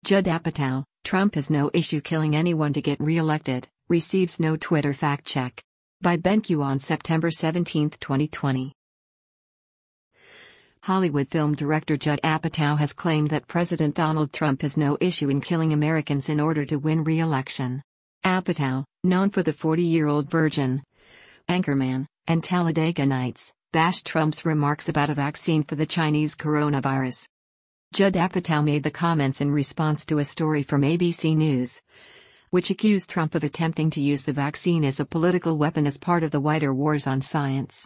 Judd Apatow, Trump has no issue killing anyone to get re-elected, receives no Twitter fact check. By BenQ on September 17, 2020. Hollywood film director Judd Apatow has claimed that President Donald Trump has no issue in killing Americans in order to win re-election. Apatow, known for The 40-Year-Old Virgin, Anchorman, and Talladega Nights, bashed Trump's remarks about a vaccine for the Chinese coronavirus. Judd Apatow made the comments in response to a story from ABC News, which accused Trump of attempting to use the vaccine as a political weapon as part of the wider wars on science.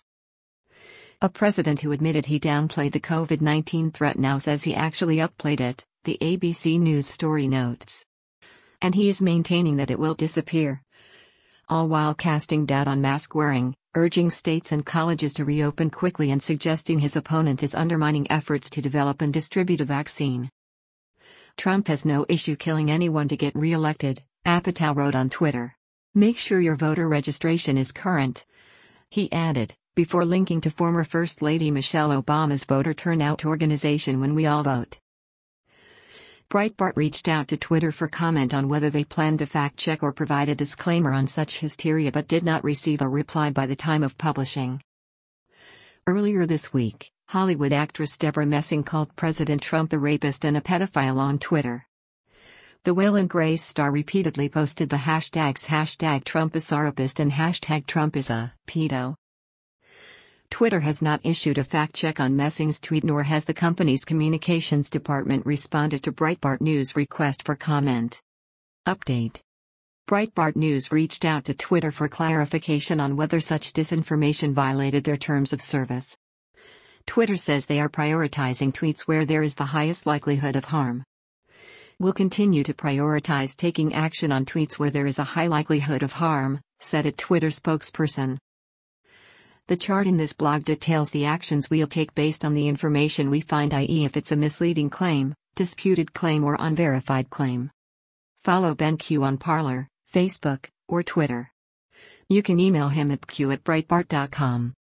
A president who admitted he downplayed the COVID-19 threat now says he actually upplayed it, the ABC News story notes. And he is maintaining that it will disappear. All while casting doubt on mask wearing, urging states and colleges to reopen quickly and suggesting his opponent is undermining efforts to develop and distribute a vaccine. Trump has no issue killing anyone to get re-elected, Apatow wrote on Twitter. Make sure your voter registration is current. He added, before linking to former First Lady Michelle Obama's voter turnout organization When We All Vote. Breitbart reached out to Twitter for comment on whether they planned to fact-check or provide a disclaimer on such hysteria but did not receive a reply by the time of publishing. Earlier this week, Hollywood actress Debra Messing called President Trump a rapist and a pedophile on Twitter. The Will and Grace star repeatedly posted the hashtags #TrumpIsArapist and #TrumpIsA-pedo. Twitter has not issued a fact-check on Messing's tweet, nor has the company's communications department responded to Breitbart News' request for comment. Update. Breitbart News reached out to Twitter for clarification on whether such disinformation violated their terms of service. Twitter says they are prioritizing tweets where there is the highest likelihood of harm. We'll continue to prioritize taking action on tweets where there is a high likelihood of harm, said a Twitter spokesperson. The chart in this blog details the actions we'll take based on the information we find, i.e. if it's a misleading claim, disputed claim or unverified claim. Follow BenQ on Parler, Facebook, or Twitter. You can email him at q@breitbart.com.